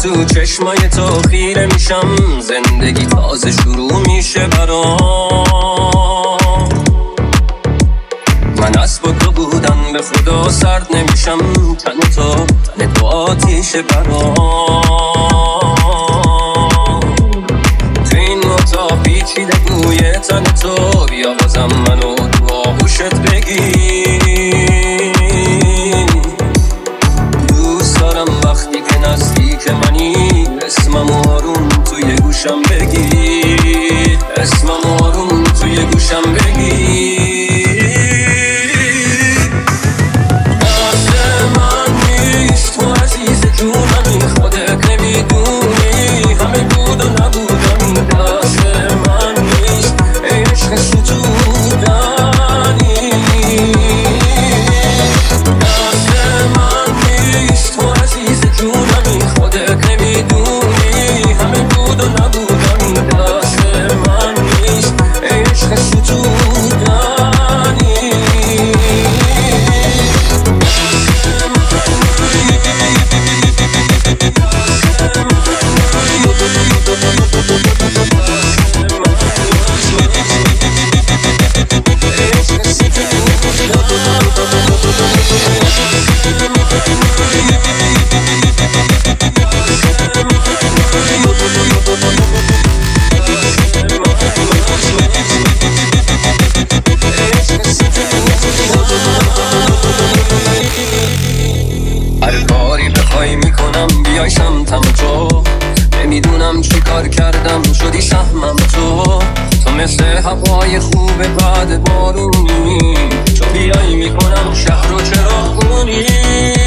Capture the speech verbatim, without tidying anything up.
تو چشمای تو خیره میشم، زندگی تازه شروع میشه برام. من از با تو بودم به خدا سرد نمیشم، تن تو تن تو آتیشه برام. تو این نوتا پیچیده بوی تن تو، بیا بازم منو تو آغوشت بگیر. دوست دارم وقتی که نزدیک منی، اسمم آروم توی گوشم بگی، اسمم آروم توی گوشم بگی. بیای سمتم تو، نمیدونم چی کار کردم شدی سهمم تو. تو مثل هوای خوب بعد بارونی، تو بیای میکنم شهر رو چراغونی.